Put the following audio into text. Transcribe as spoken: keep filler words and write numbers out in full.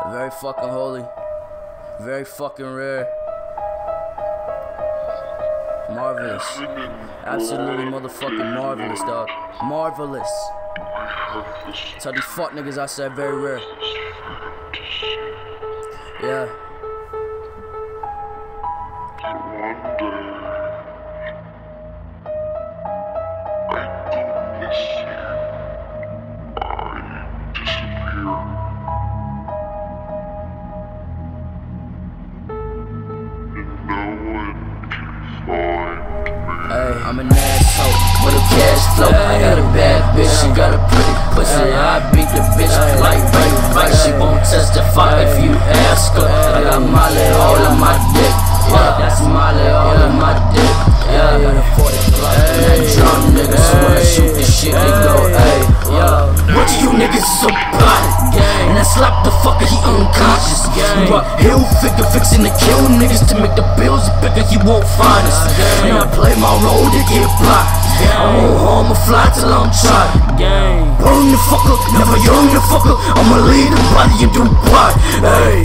Very fucking holy. Very fucking rare. Marvelous. Absolutely motherfucking marvelous, dog. Marvelous. Tell these fuck niggas I said very rare. Yeah. Hey, I'm an asshole with a cash flow. I got a bad bitch, she got a pretty pussy. I beat the bitch like rape fight. She won't testify if you ask her. I got Molly all on my dick. Yeah, that's Molly all on my dick. Yeah, I got a forty block. That drum nigga, so when I shoot this shit, they go, hey, yo. What you niggas is about? And I slap the fucker, he unconscious. But he'll figure fixing to kill niggas to make the bills bigger, he won't find us. And I play my role to get blocked. I won't harm or fly till I'm tried. Burn the fucker, never young the fucker. I'ma leave the body and do what? Hey.